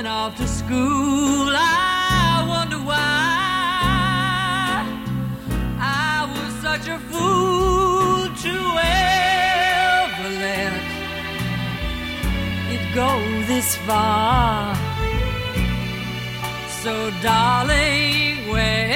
going off to school. I wonder why I was such a fool to ever let it go this far. So darling, where